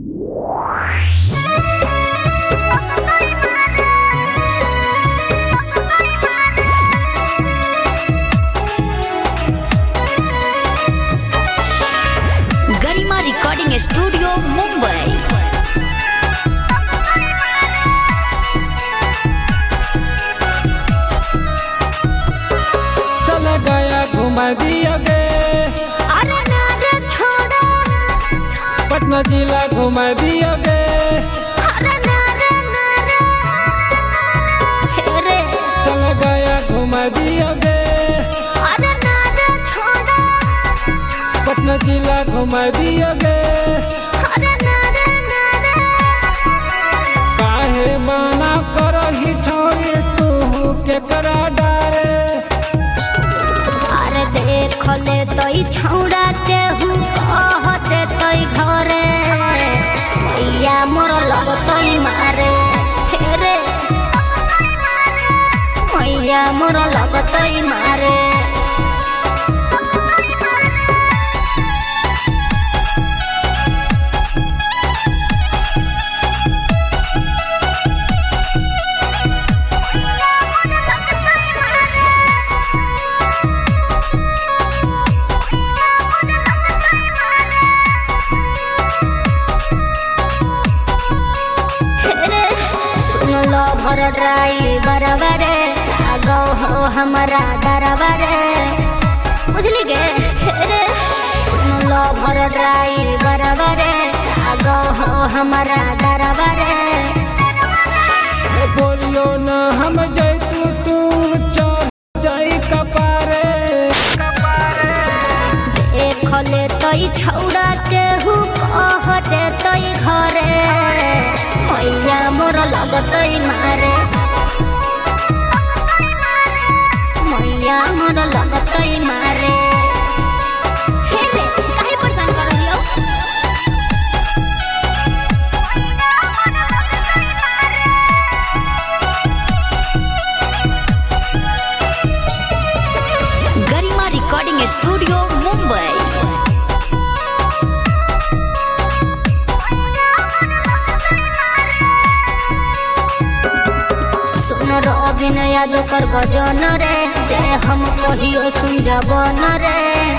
गरिमा recording studio Mumbai. चल गया घुमा दियोगे, अरे ना रे छोड़ो, पटना जिला घुमा दियोगे, अरे ना रे हे रे, चल गया घुमा दियोगे, अरे ना रे छोड़ो, पटना जिला घुमा दियोगे। अरे ना रे काहे माना करो ही छोड़ी तू केकरा डारे। अरे देख ले तई छौड़ा के हूँ कहते तई घरे, भैया मोर लगतई मारे, हे रे भैया मोर लगतई मारे। भर ड्राइवर बरे आगो हो हमारा डरवर, बुझली गे रे, सुन लो भर ड्राइवर बरे आगो हो हमारा डरवर। बोलियो ना हम जैतू तू चढ़ जाई कपारे। देख ले तई छौड़ा के हूँ कहते तई घरे, भैया मोर लगतई मारे, भैया मोर लगतई मारे। हे रे काहे परेशान कर रही हो? Garima recording studio Mumbai. अभिनय कर गजन रे, जे हम कहियो सुन जबन रे,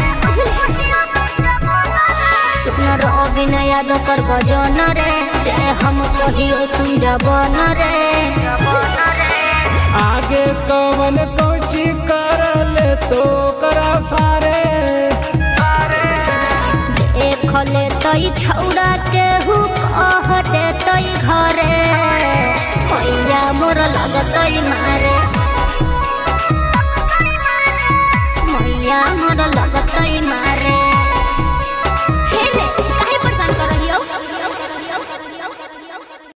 सुन अभिनय कर गजन रे, जे हम कहियो सुन जबन रे। आगे कवन कोची कर ले तो करा सारे। देख ले तई छौड़ा के